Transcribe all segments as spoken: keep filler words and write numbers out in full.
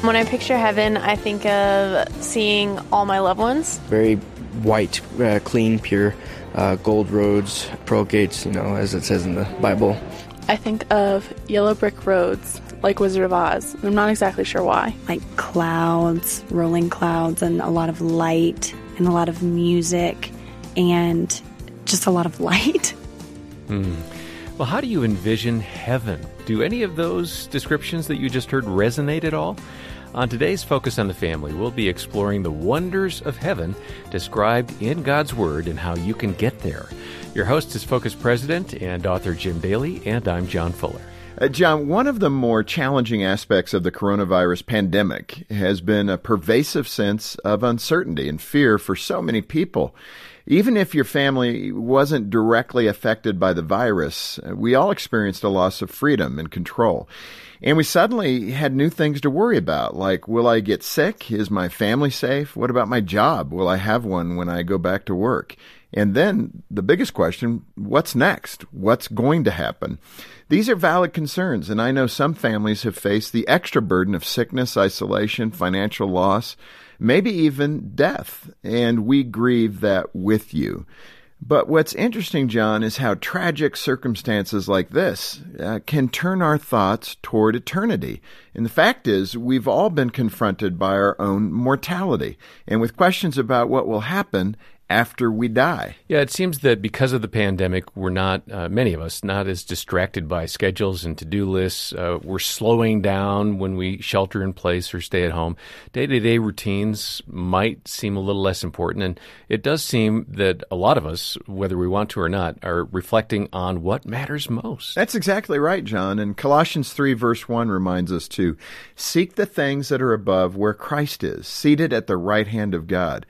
When I picture heaven, I think of seeing all my loved ones. Very white, uh, clean, pure, uh, gold roads, pearl gates, you know, as it says in the Bible. I think of yellow brick roads, like Wizard of Oz. I'm not exactly sure why. Like clouds, rolling clouds, and a lot of light, and a lot of music, and just a lot of light. Hmm. Well, how do you envision heaven? Do any of those descriptions that you just heard resonate at all? On today's Focus on the Family, we'll be exploring the wonders of heaven described in God's Word and how you can get there. Your host is Focus President and author Jim Daly, and I'm John Fuller. Uh, John, one of the more challenging aspects of the coronavirus pandemic has been a pervasive sense of uncertainty and fear for so many people. Even if your family wasn't directly affected by the virus, we all experienced a loss of freedom and control. And we suddenly had new things to worry about, like, will I get sick? Is my family safe? What about my job? Will I have one when I go back to work? And then the biggest question, what's next? What's going to happen? These are valid concerns, and I know some families have faced the extra burden of sickness, isolation, financial loss, maybe even death, and we grieve that with you. But what's interesting, John, is how tragic circumstances like this uh, can turn our thoughts toward eternity. And the fact is, we've all been confronted by our own mortality, and with questions about what will happen after we die. Yeah, it seems that because of the pandemic, we're not, uh, many of us, not as distracted by schedules and to-do lists. Uh, we're slowing down when we shelter in place or stay at home. Day-to-day routines might seem a little less important, and it does seem that a lot of us, whether we want to or not, are reflecting on what matters most. That's exactly right, John. And Colossians three verse one reminds us to seek the things that are above where Christ is, seated at the right hand of God.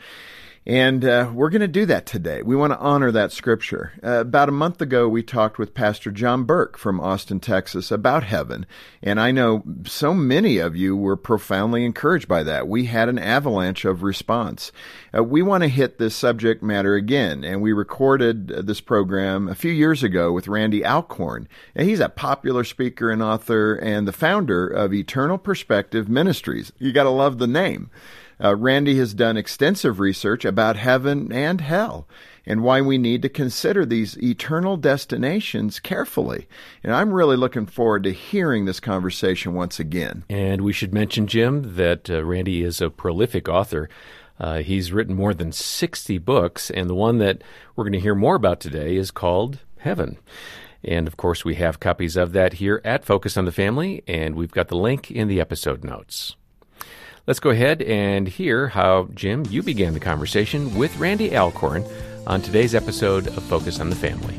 And uh, we're going to do that today. We want to honor that scripture. Uh, about a month ago, we talked with Pastor John Burke from Austin, Texas, about heaven. And I know so many of you were profoundly encouraged by that. We had an avalanche of response. Uh, we want to hit this subject matter again. And we recorded this program a few years ago with Randy Alcorn. And he's a popular speaker and author and the founder of Eternal Perspective Ministries. You got to love the name. Uh, Randy has done extensive research about heaven and hell and why we need to consider these eternal destinations carefully. And I'm really looking forward to hearing this conversation once again. And we should mention, Jim, that uh, Randy is a prolific author. Uh, he's written more than sixty books, and the one that we're going to hear more about today is called Heaven. And, of course, we have copies of that here at Focus on the Family, and we've got the link in the episode notes. Let's go ahead and hear how, Jim, you began the conversation with Randy Alcorn on today's episode of Focus on the Family.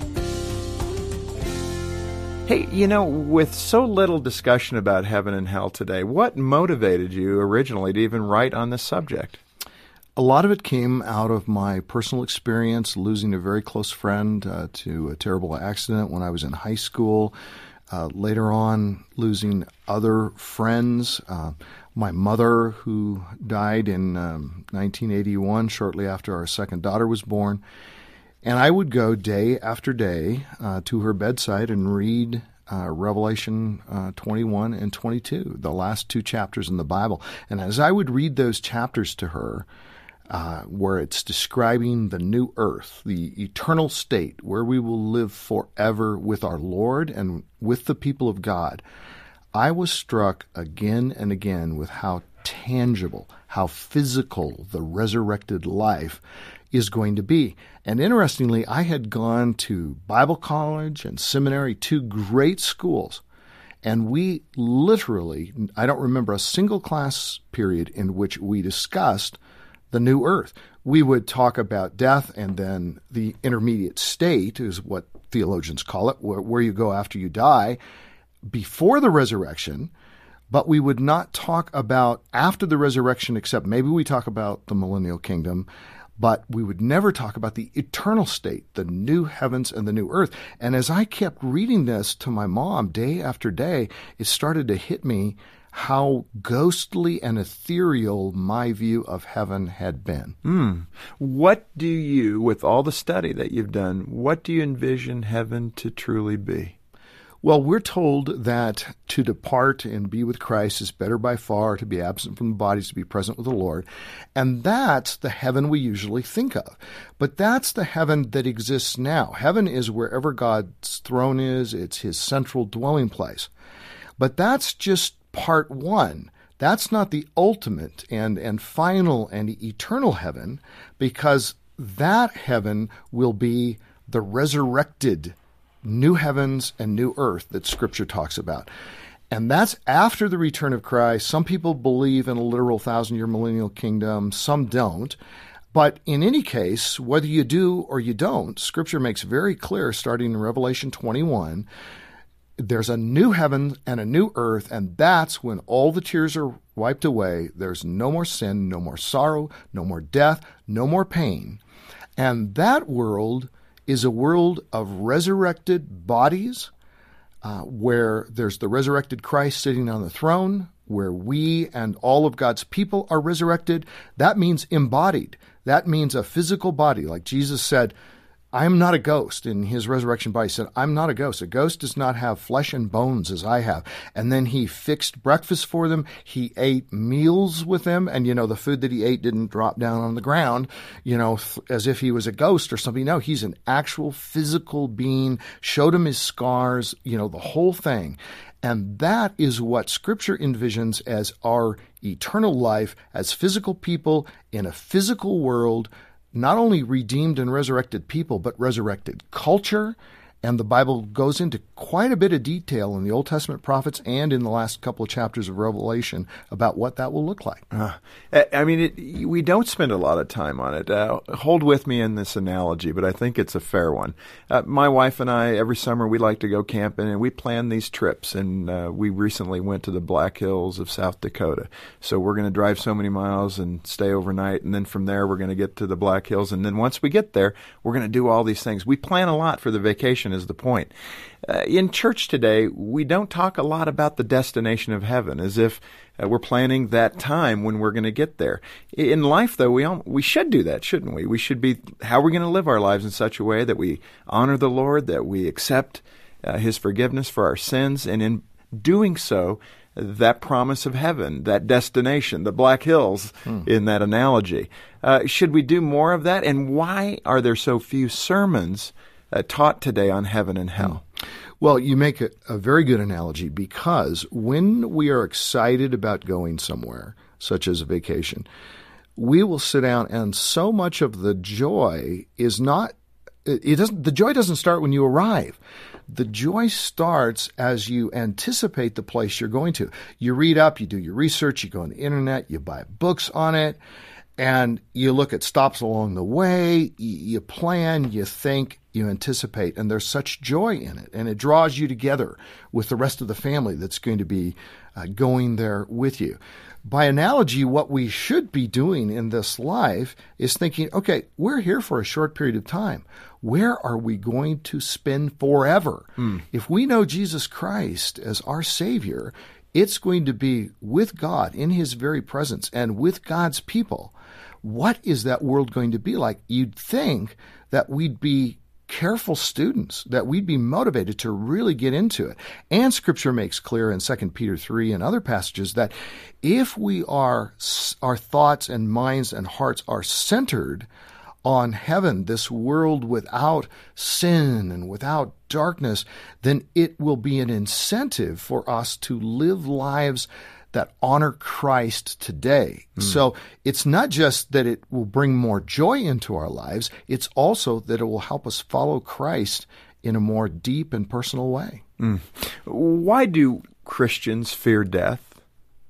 Hey, you know, with so little discussion about heaven and hell today, what motivated you originally to even write on this subject? A lot of it came out of my personal experience losing a very close friend uh, to a terrible accident when I was in high school. Uh, later on, losing other friends. Uh, my mother, who died in um, nineteen eighty-one, shortly after our second daughter was born. And I would go day after day uh, to her bedside and read uh, Revelation uh, twenty-one and twenty-two, the last two chapters in the Bible. And as I would read those chapters to her, Uh, where it's describing the new earth, the eternal state where we will live forever with our Lord and with the people of God, I was struck again and again with how tangible, how physical the resurrected life is going to be. And interestingly, I had gone to Bible college and seminary, two great schools, and we literally, I don't remember a single class period in which we discussed the new earth. We would talk about death, and then the intermediate state is what theologians call it, where, where you go after you die, before the resurrection, but we would not talk about after the resurrection, except maybe we talk about the millennial kingdom, but we would never talk about the eternal state, the new heavens and the new earth. And as I kept reading this to my mom day after day, it started to hit me how ghostly and ethereal my view of heaven had been. Hmm. What do you, with all the study that you've done, what do you envision heaven to truly be? Well, we're told that to depart and be with Christ is better by far, to be absent from the body is to be present with the Lord. And that's the heaven we usually think of. But that's the heaven that exists now. Heaven is wherever God's throne is. It's his central dwelling place. But that's just part one. That's not the ultimate and, and final and eternal heaven, because that heaven will be the resurrected new heavens and new earth that Scripture talks about. And that's after the return of Christ. Some people believe in a literal thousand-year millennial kingdom. Some don't. But in any case, whether you do or you don't, Scripture makes very clear, starting in Revelation twenty-one, there's a new heaven and a new earth, and that's when all the tears are wiped away. There's no more sin, no more sorrow, no more death, no more pain. And that world is a world of resurrected bodies, uh, where there's the resurrected Christ sitting on the throne, where we and all of God's people are resurrected. That means embodied. That means a physical body. Like Jesus said, I'm not a ghost. In his resurrection body, he said, I'm not a ghost. A ghost does not have flesh and bones as I have. And then he fixed breakfast for them. He ate meals with them. And, you know, the food that he ate didn't drop down on the ground, you know, as if he was a ghost or something. No, he's an actual physical being, showed him his scars, you know, the whole thing. And that is what Scripture envisions as our eternal life as physical people in a physical world, not only redeemed and resurrected people, but resurrected culture. And the Bible goes into quite a bit of detail in the Old Testament prophets and in the last couple of chapters of Revelation about what that will look like. Uh, I mean, it, we don't spend a lot of time on it. Uh, hold with me in this analogy, but I think it's a fair one. Uh, my wife and I, every summer, we like to go camping, and we plan these trips. And uh, we recently went to the Black Hills of South Dakota. So we're going to drive so many miles and stay overnight, and then from there we're going to get to the Black Hills. And then once we get there, we're going to do all these things. We plan a lot for the vacation, is the point. Uh, in church today, we don't talk a lot about the destination of heaven, as if uh, we're planning that time when we're going to get there. In life, though, we all, we should do that, shouldn't we? We should be, how are we going to live our lives in such a way that we honor the Lord, that we accept uh, his forgiveness for our sins, and in doing so, that promise of heaven, that destination, the Black Hills hmm. in that analogy. Uh, should we do more of that? And why are there so few sermons Uh, taught today on heaven and hell? Well, you make a, a very good analogy, because when we are excited about going somewhere, such as a vacation, we will sit down, and so much of the joy is not, it, it doesn't, the joy doesn't start when you arrive. The joy starts as you anticipate the place you're going to. You read up, you do your research, you go on the internet, you buy books on it, and you look at stops along the way, you plan, you think, you anticipate, and there's such joy in it. And it draws you together with the rest of the family that's going to be uh, going there with you. By analogy, what we should be doing in this life is thinking, okay, we're here for a short period of time. Where are we going to spend forever? Mm. If we know Jesus Christ as our Savior, it's going to be with God in his very presence and with God's people. What is that world going to be like? You'd think that we'd be careful students, that we'd be motivated to really get into it. And Scripture makes clear in Second Peter three and other passages that if we are, our thoughts and minds and hearts are centered on heaven, this world without sin and without darkness, then it will be an incentive for us to live lives that honor Christ today. Mm. So it's not just that it will bring more joy into our lives, it's also that it will help us follow Christ in a more deep and personal way. Mm. Why do Christians fear death,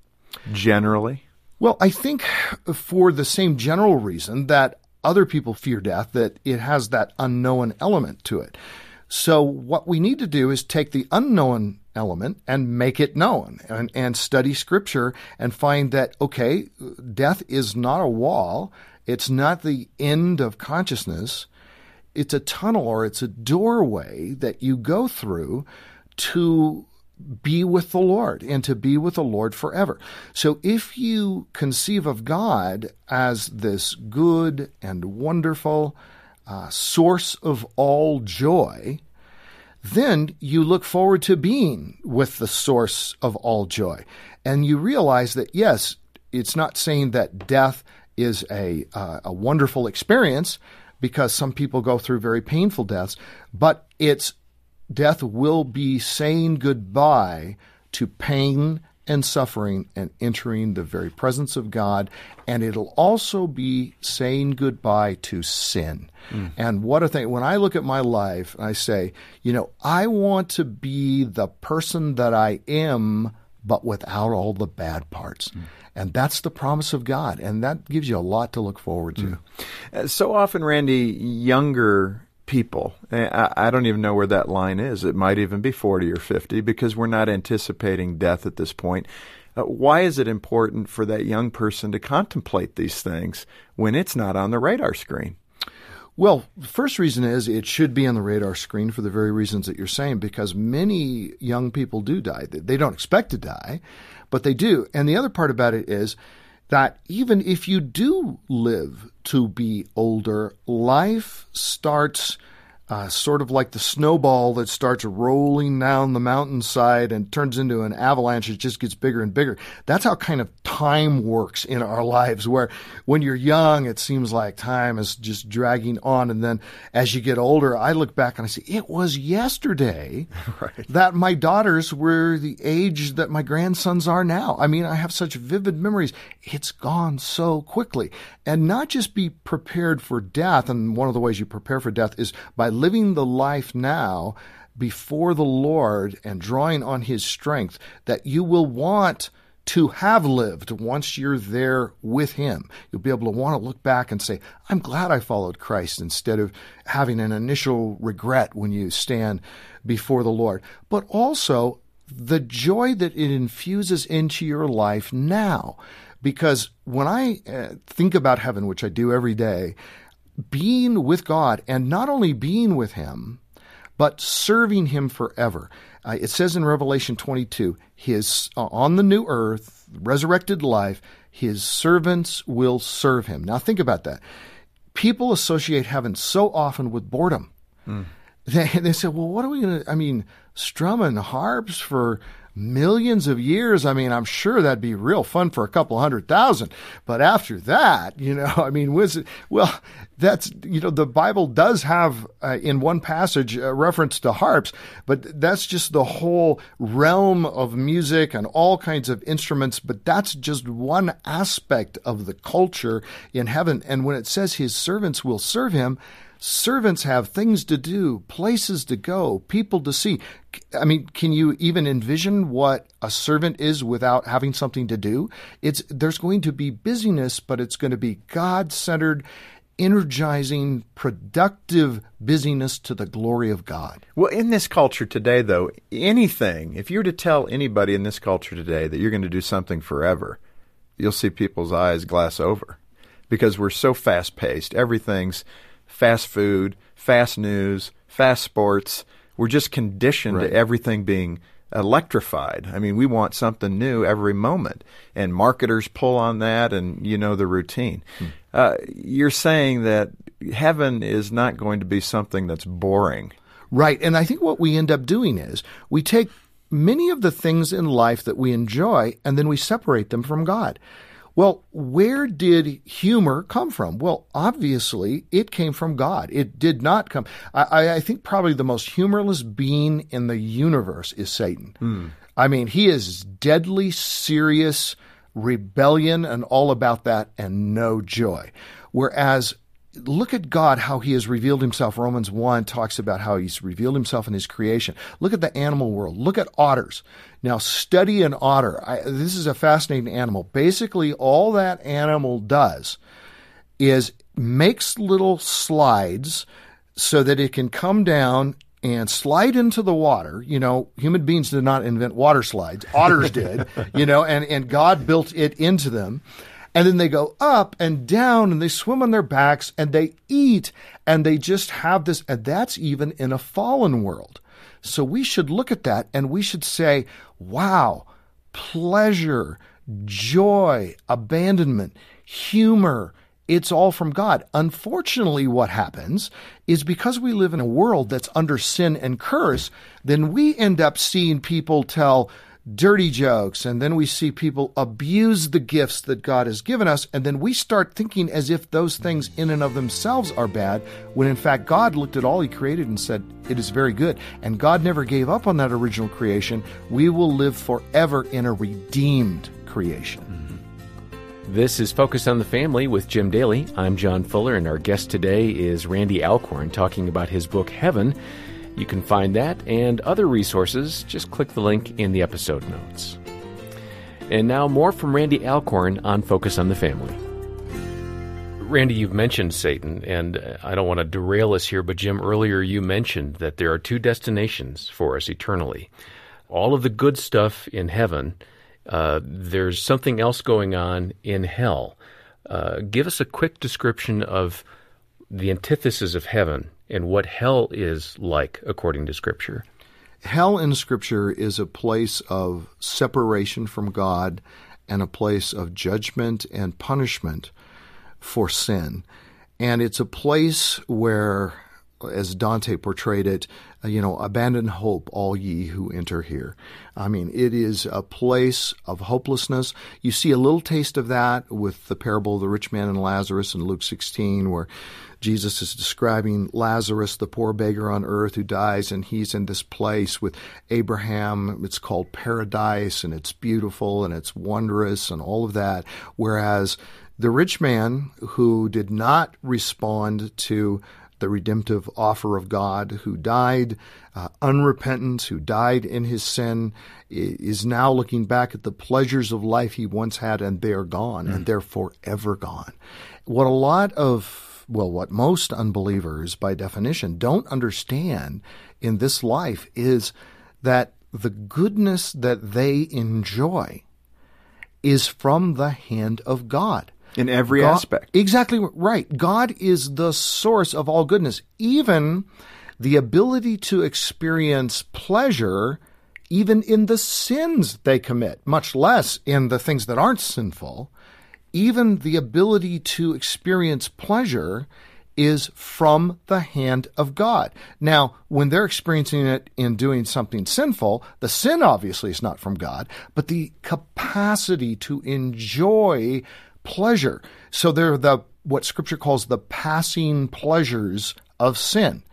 generally? Well, I think for the same general reason that other people fear death, that it has that unknown element to it. So what we need to do is take the unknown element and make it known, and, and study Scripture and find that, okay, death is not a wall. It's not the end of consciousness. It's a tunnel, or it's a doorway that you go through to be with the Lord and to be with the Lord forever. So if you conceive of God as this good and wonderful uh, source of all joy, then you look forward to being with the source of all joy. And you realize that, yes, it's not saying that death is a uh, a wonderful experience, because some people go through very painful deaths, but it's death will be saying goodbye to pain and suffering and entering the very presence of God, and it'll also be saying goodbye to sin. Mm. And what a thing. When I look at my life, I say, you know, I want to be the person that I am, but without all the bad parts. Mm. And that's the promise of God, and that gives you a lot to look forward to. Mm. So often, Randy, younger people, I, I don't even know where that line is. It might even be forty or fifty, because we're not anticipating death at this point. Uh, why is it important for that young person to contemplate these things when it's not on the radar screen? Well, the first reason is it should be on the radar screen for the very reasons that you're saying, because many young people do die. They don't expect to die, but they do. And the other part about it is that even if you do live to be older, life starts uh, sort of like the snowball that starts rolling down the mountainside and turns into an avalanche. It just gets bigger and bigger. That's how kind of time works in our lives, where when you're young, it seems like time is just dragging on. And then as you get older, I look back and I say, it was yesterday right. that my daughters were the age that my grandsons are now. I mean, I have such vivid memories. It's gone so quickly. And not just be prepared for death. And one of the ways you prepare for death is by living the life now before the Lord and drawing on His strength that you will want to have lived once you're there with Him. You'll be able to want to look back and say, I'm glad I followed Christ, instead of having an initial regret when you stand before the Lord. But also the joy that it infuses into your life now. Because when I uh, think about heaven, which I do every day, being with God, and not only being with Him, but serving Him forever. Uh, it says in Revelation twenty-two, his uh, on the new earth, resurrected life, His servants will serve Him. Now think about that. People associate heaven so often with boredom. Mm. They, they say, well, what are we going to, I mean, strumming harps for millions of years. I mean, I'm sure that'd be real fun for a couple hundred thousand. But after that, you know, I mean, was it, well, that's, you know, the Bible does have uh, in one passage a reference to harps, but that's just the whole realm of music and all kinds of instruments. But that's just one aspect of the culture in heaven. And when it says His servants will serve Him, servants have things to do, places to go, people to see. I mean, can you even envision what a servant is without having something to do? It's there's going to be busyness, but it's going to be God-centered, energizing, productive busyness to the glory of God. Well, in this culture today, though, anything, if you were to tell anybody in this culture today that you're going to do something forever, you'll see people's eyes glass over, because we're so fast-paced. Everything's fast food, fast news, fast sports. We're just conditioned right. to everything being electrified. I mean, we want something new every moment, and marketers pull on that, and you know the routine. Hmm. Uh, you're saying that heaven is not going to be something that's boring. Right, and I think what we end up doing is we take many of the things in life that we enjoy, and then we separate them from God. Well, where did humor come from? Well, obviously, it came from God. It did not come. I, I think probably the most humorless being in the universe is Satan. Mm. I mean, he is deadly serious, rebellion, and all about that, and no joy. Whereas, look at God, how He has revealed Himself. Romans one talks about how He's revealed Himself in His creation. Look at the animal world. Look at otters. Now, study an otter. I, this is a fascinating animal. Basically, all that animal does is makes little slides so that it can come down and slide into the water. You know, human beings did not invent water slides. Otters did, you know, and, and God built it into them. And then they go up and down, and they swim on their backs, and they eat, and they just have this, and that's even in a fallen world. So we should look at that, and we should say, wow, pleasure, joy, abandonment, humor, It's all from God. Unfortunately, what happens is because we live in a world that's under sin and curse, then we end up seeing people tell dirty jokes, and then we see people abuse the gifts that God has given us, and then we start thinking as if those things in and of themselves are bad, when in fact God looked at all He created and said, it is very good. And God never gave up on that original creation. We will live forever in a redeemed creation. This is Focus on the Family with Jim Daly. I'm John Fuller, and our guest today is Randy Alcorn, talking about his book, Heaven. You can find that and other resources. Just click the link in the episode notes. And now more from Randy Alcorn on Focus on the Family. Randy, you've mentioned Satan, and I don't want to derail us here, but Jim, earlier you mentioned that there are two destinations for us eternally. All of the good stuff in heaven, uh, there's something else going on in hell. Uh, give us a quick description of the antithesis of heaven and what hell is like according to Scripture. Hell in Scripture is a place of separation from God and a place of judgment and punishment for sin. And it's a place where, as Dante portrayed it, you know, abandon hope, all ye who enter here. I mean, it is a place of hopelessness. You see a little taste of that with the parable of the rich man and Lazarus in Luke sixteen, where Jesus is describing Lazarus, the poor beggar on earth who dies, and he's in this place with Abraham. It's called paradise, and it's beautiful, and it's wondrous, and all of that. Whereas the rich man who did not respond to the redemptive offer of God, who died uh, unrepentant, who died in his sin, is now looking back at the pleasures of life he once had, and they are gone, mm. and they're forever gone. What a lot of Well, what most unbelievers, by definition, don't understand in this life is that the goodness that they enjoy is from the hand of God. In every God, aspect. Exactly right. God is the source of all goodness. Even the ability to experience pleasure, even in the sins they commit, much less in the things that aren't sinful, even the ability to experience pleasure is from the hand of God. Now, when they're experiencing it in doing something sinful, the sin obviously is not from God, but the capacity to enjoy pleasure. So they're the what Scripture calls the passing pleasures of sin.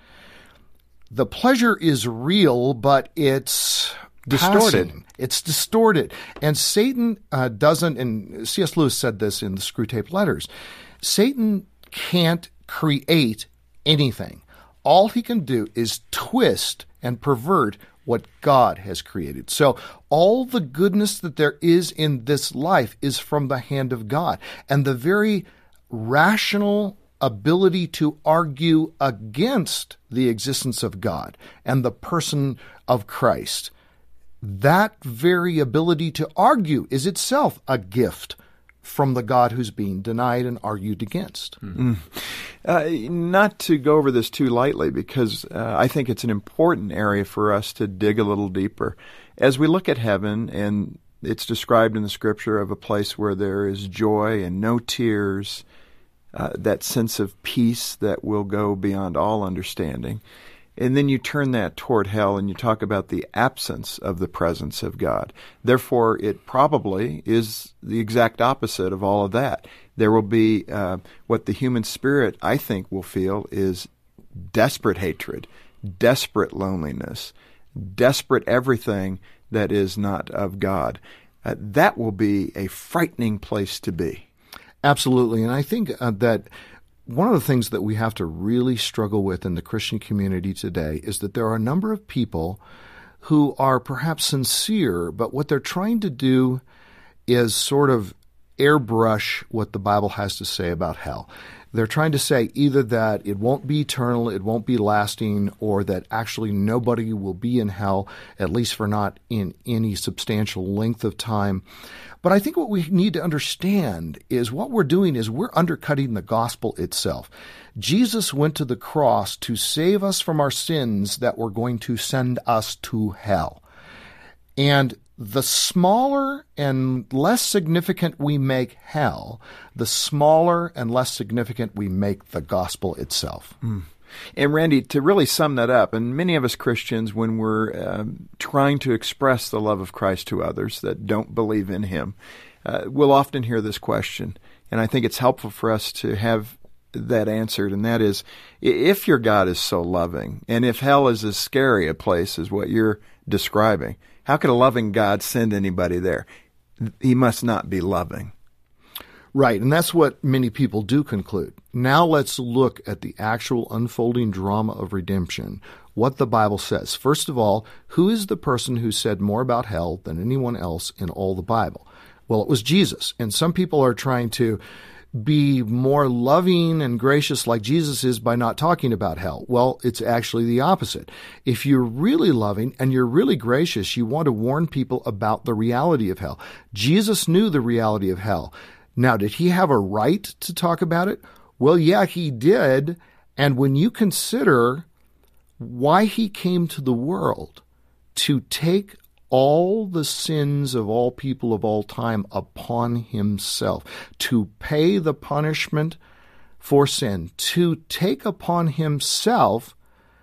The pleasure is real, but it's distorted. Passing. It's distorted. And Satan uh, doesn't, and C S Lewis said this in the Screwtape Letters, Satan can't create anything. All he can do is twist and pervert what God has created. So all the goodness that there is in this life is from the hand of God. And the very rational ability to argue against the existence of God and the person of Christ, that very ability to argue is itself a gift from the God who's being denied and argued against. Mm. Uh, not to go over this too lightly, because uh, I think it's an important area for us to dig a little deeper. As we look at heaven, and it's described in the Scripture of a place where there is joy and no tears, uh, that sense of peace that will go beyond all understanding. And then you turn that toward hell and you talk about the absence of the presence of God. Therefore, it probably is the exact opposite of all of that. There will be uh, what the human spirit, I think, will feel is desperate hatred, desperate loneliness, desperate everything that is not of God. Uh, that will be a frightening place to be. Absolutely. And I think uh, that one of the things that we have to really struggle with in the Christian community today is that there are a number of people who are perhaps sincere, but what they're trying to do is sort of airbrush what the Bible has to say about hell. They're trying to say either that it won't be eternal, it won't be lasting, or that actually nobody will be in hell, at least for not in any substantial length of time. But I think what we need to understand is what we're doing is we're undercutting the gospel itself. Jesus went to the cross to save us from our sins that were going to send us to hell. And the smaller and less significant we make hell, the smaller and less significant we make the gospel itself. Mm. And Randy, to really sum that up, and many of us Christians, when we're um, trying to express the love of Christ to others that don't believe in Him, uh, we'll often hear this question, and I think it's helpful for us to have that answered, and that is, if your God is so loving, and if hell is as scary a place as what you're describing, how could a loving God send anybody there? He must not be loving. Right, and that's what many people do conclude. Now let's look at the actual unfolding drama of redemption, what the Bible says. First of all, who is the person who said more about hell than anyone else in all the Bible? Well, it was Jesus, and some people are trying to be more loving and gracious like Jesus is by not talking about hell. Well, it's actually the opposite. If you're really loving and you're really gracious, you want to warn people about the reality of hell. Jesus knew the reality of hell. Now, did he have a right to talk about it? Well, yeah, he did. And when you consider why he came to the world, to take all the sins of all people of all time upon himself, to pay the punishment for sin, to take upon himself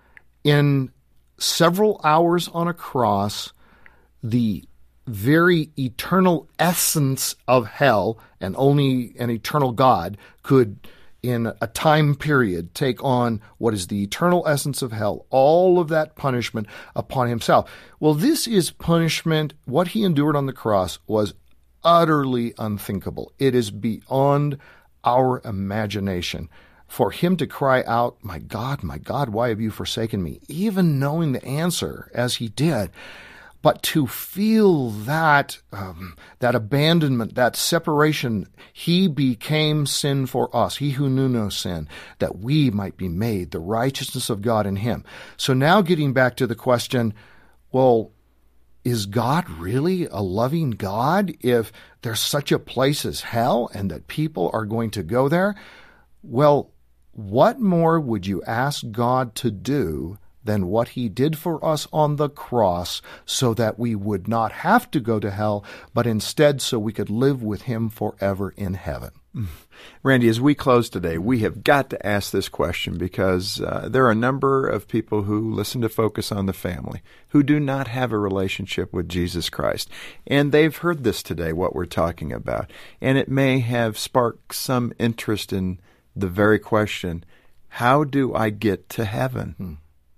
in several hours on a cross the very eternal essence of hell, and only an eternal God could, in a time period, take on what is the eternal essence of hell, all of that punishment upon himself. Well, this is punishment. What he endured on the cross was utterly unthinkable. It is beyond our imagination. For him to cry out, "My God, my God, why have you forsaken me?" even knowing the answer as he did, but to feel that um, that abandonment, that separation, he became sin for us, he who knew no sin, that we might be made the righteousness of God in him. So now getting back to the question, well, is God really a loving God if there's such a place as hell and that people are going to go there? Well, what more would you ask God to do than what he did for us on the cross, so that we would not have to go to hell, but instead so we could live with him forever in heaven? Randy, as we close today, we have got to ask this question because uh, there are a number of people who listen to Focus on the Family who do not have a relationship with Jesus Christ. And they've heard this today, what we're talking about. And it may have sparked some interest in the very question, how do I get to heaven? Hmm.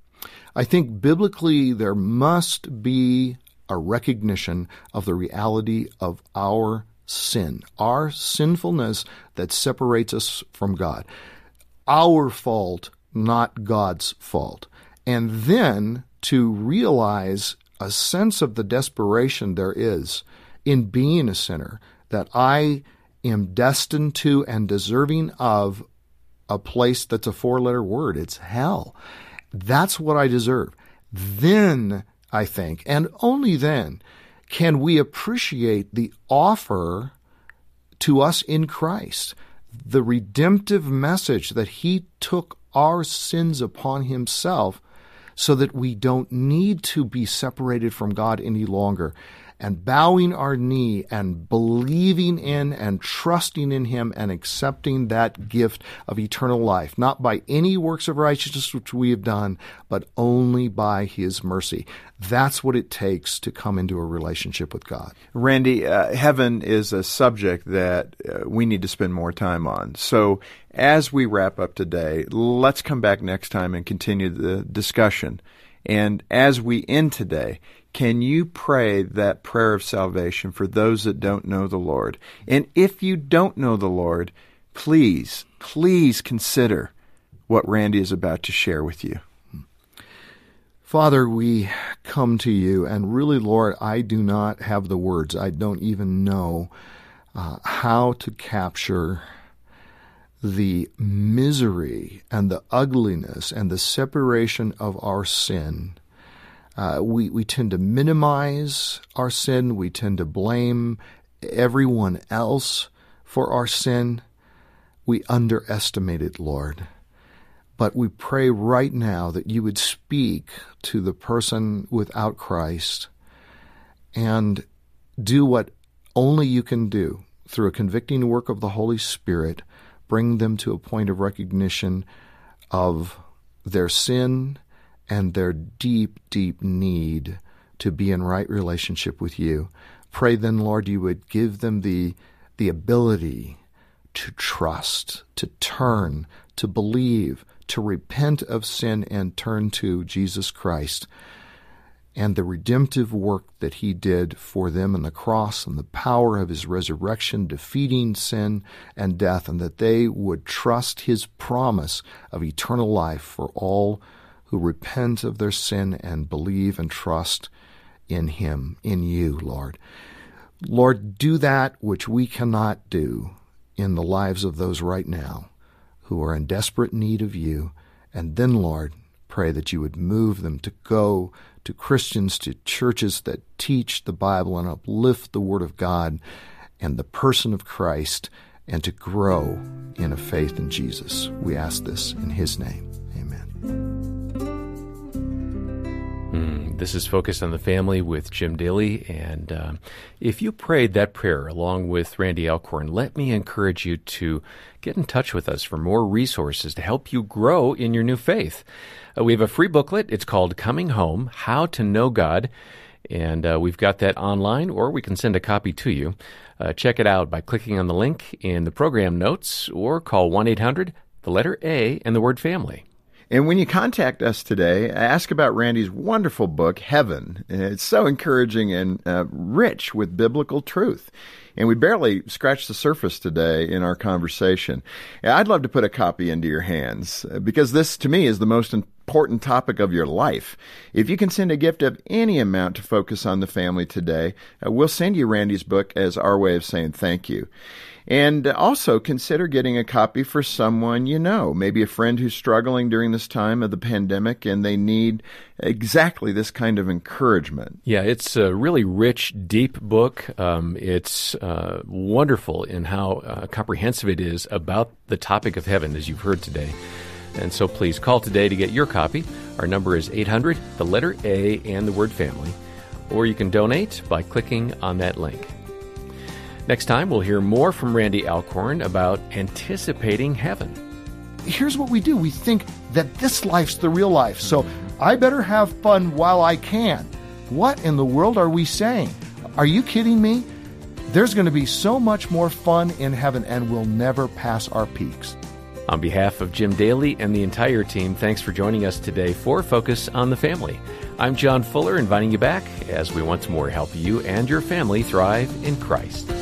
I think biblically there must be a recognition of the reality of our sin, our sinfulness that separates us from God. Our fault, not God's fault. And then to realize a sense of the desperation there is in being a sinner, that I am destined to and deserving of a place that's a four-letter word. It's hell. That's what I deserve. Then, I think, and only then, can we appreciate the offer to us in Christ, the redemptive message that he took our sins upon himself so that we don't need to be separated from God any longer. And bowing our knee and believing in and trusting in him and accepting that gift of eternal life, not by any works of righteousness which we have done, but only by his mercy. That's what it takes to come into a relationship with God. Randy, uh, heaven is a subject that uh, we need to spend more time on. So as we wrap up today, let's come back next time and continue the discussion. And as we end today, can you pray that prayer of salvation for those that don't know the Lord? And if you don't know the Lord, please, please consider what Randy is about to share with you. Father, we come to you, and really, Lord, I do not have the words. I don't even know uh, how to capture the misery and the ugliness and the separation of our sin. Uh, we, we tend to minimize our sin. We tend to blame everyone else for our sin. We underestimate it, Lord. But we pray right now that you would speak to the person without Christ and do what only you can do through a convicting work of the Holy Spirit. Bring them to a point of recognition of their sin and their deep, deep need to be in right relationship with you. Pray then, Lord, you would give them the, the ability to trust, to turn, to believe, to repent of sin and turn to Jesus Christ and the redemptive work that he did for them on the cross and the power of his resurrection, defeating sin and death, and that they would trust his promise of eternal life for all who repent of their sin and believe and trust in him, in you, Lord. Lord, do that which we cannot do in the lives of those right now who are in desperate need of you. And then, Lord, pray that you would move them to go to Christians, to churches that teach the Bible and uplift the Word of God and the person of Christ, and to grow in a faith in Jesus. We ask this in his name. Amen. Mm, this is Focus on the Family with Jim Daly, and uh, if you prayed that prayer along with Randy Alcorn, let me encourage you to get in touch with us for more resources to help you grow in your new faith. Uh, we have a free booklet. It's called Coming Home, How to Know God, and uh, we've got that online, or we can send a copy to you. Uh, check it out by clicking on the link in the program notes, or call one eight hundred, the letter A, and the word family. And when you contact us today, ask about Randy's wonderful book, Heaven. It's so encouraging and uh, rich with biblical truth. And we barely scratched the surface today in our conversation. I'd love to put a copy into your hands, because this, to me, is the most important topic of your life. If you can send a gift of any amount to Focus on the Family today, uh, we'll send you Randy's book as our way of saying thank you. And also consider getting a copy for someone you know, maybe a friend who's struggling during this time of the pandemic and they need exactly this kind of encouragement. Yeah, it's a really rich, deep book. Um, it's uh, wonderful in how uh, comprehensive it is about the topic of heaven, as you've heard today. And so please call today to get your copy. Our number is eight hundred, the letter A, and the word family. Or you can donate by clicking on that link. Next time, we'll hear more from Randy Alcorn about anticipating heaven. Here's what we do. We think that this life's the real life, so I better have fun while I can. What in the world are we saying? Are you kidding me? There's going to be so much more fun in heaven, and we'll never pass our peaks. On behalf of Jim Daly and the entire team, thanks for joining us today for Focus on the Family. I'm John Fuller, inviting you back as we once more help you and your family thrive in Christ.